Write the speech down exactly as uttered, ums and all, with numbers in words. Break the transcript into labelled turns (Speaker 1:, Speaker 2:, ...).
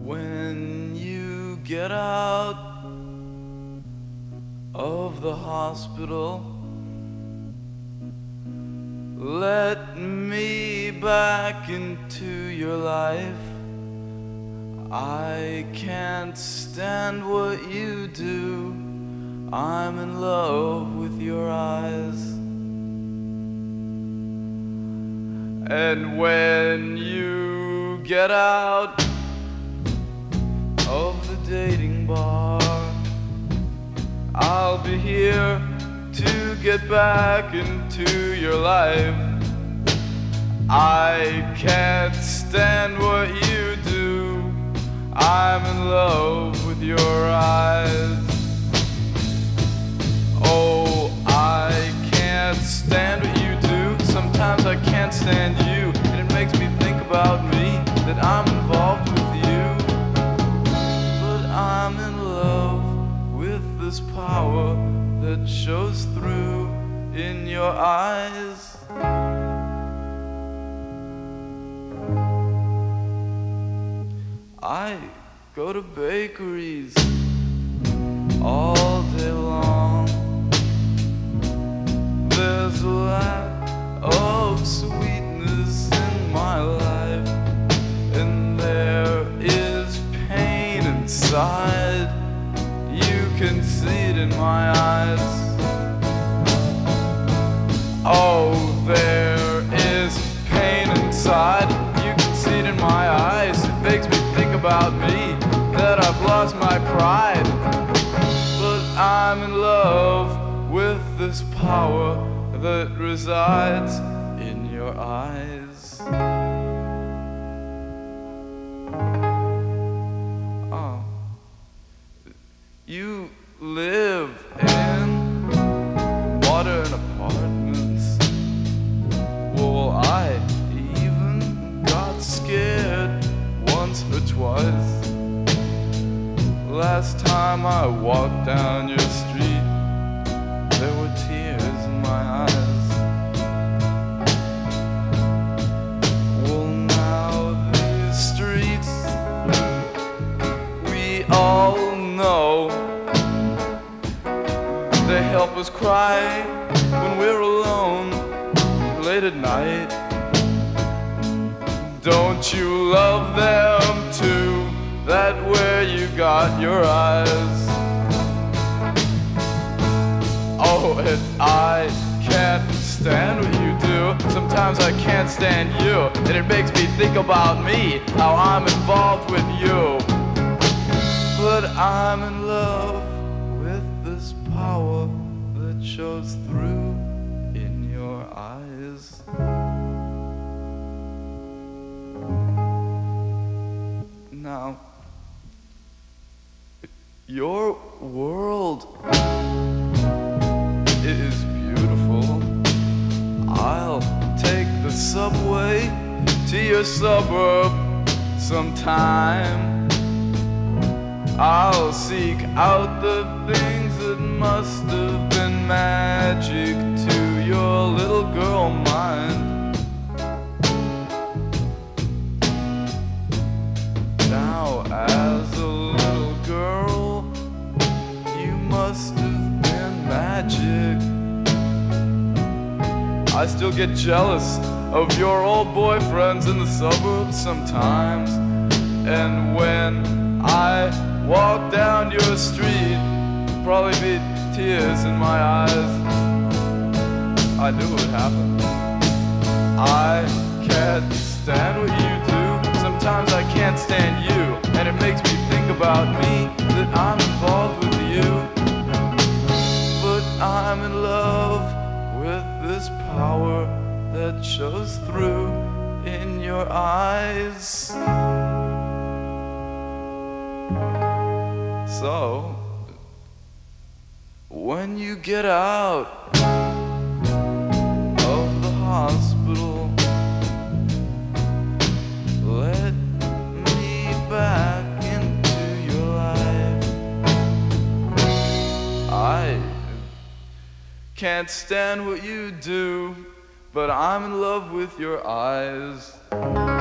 Speaker 1: When you get out of the hospital, let me back into your life. I can't stand what you do. I'm in love with your eyes. And when you get out of the dating bar, I'll be here to get back into your life. I can't stand what you do. I'm in love with your eyes. Oh, I can't stand what you do. Sometimes I can't stand you, and it makes me think about me, that I'm involved with you. But I'm in love with this power that shows through in your eyes. I go to bakeries all day long. There's a lack of sweetness in my life, and there is pain inside. You can see it in my eyes. Oh, there is pain inside. You can see it in my eyes. It makes me think about me, that I've lost my pride. But I'm in love with this power that resides in your eyes. Oh. You live in modern apartments. Well, I even got scared once or twice. Last time I walked down your street, there were tears in my eyes. Well, now these streets, we all know, they help us cry when we're alone late at night. Don't you love them too? That where you got your eyes. Oh, and I can't stand what you do. Sometimes I can't stand you, and it makes me think about me, how I'm involved with you. But I'm in love with this power that shows through in your eyes. Now, your world is beautiful. I'll take the subway to your suburb sometime. I'll seek out the things that must have been magic to your little girl mind. Now, as a little girl, you must have been magic. I still get jealous of your old boyfriends in the suburbs sometimes. And when I walk down your street, probably be tears in my eyes. I knew it would happen. I can't stand what you do. Sometimes I can't stand you, and it makes me think about me, that I'm involved with you. But I'm in love with this power that shows through in your eyes. So, when you get out of the hospital, let me back into your life. I can't stand what you do, but I'm in love with your eyes.